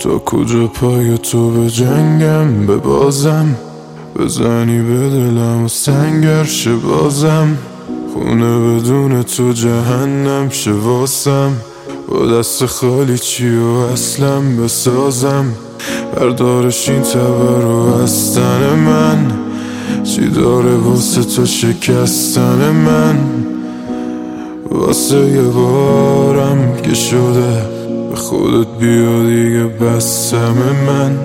تا کجا پای تو به جنگم، به بازم بزنی به دلم و سنگر شه بازم. خونه بدون تو جهنم شه واسم. با دست خالی چی و اصلم بسازم. بردارش این تبر رو از تن من. چی داره واسه تو شکستن من؟ واسه یه بارم که شده به خودت بیا دیگه بسم من.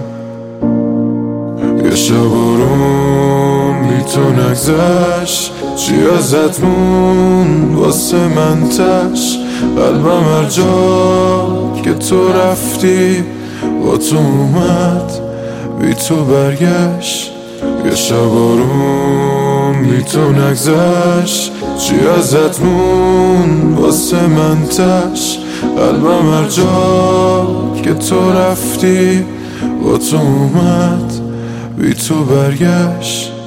یه شب آروم بی تو نگذشت، چی ازت مون واسه من تش. قلبم هر جا که تو رفتی با تو اومد، بی تو برگشت. یه شب آروم بی تو نگذشت، چی ازت مون واسه من تش. قلبم هر جا که تو رفتی با تو اومد، بی تو برگشت.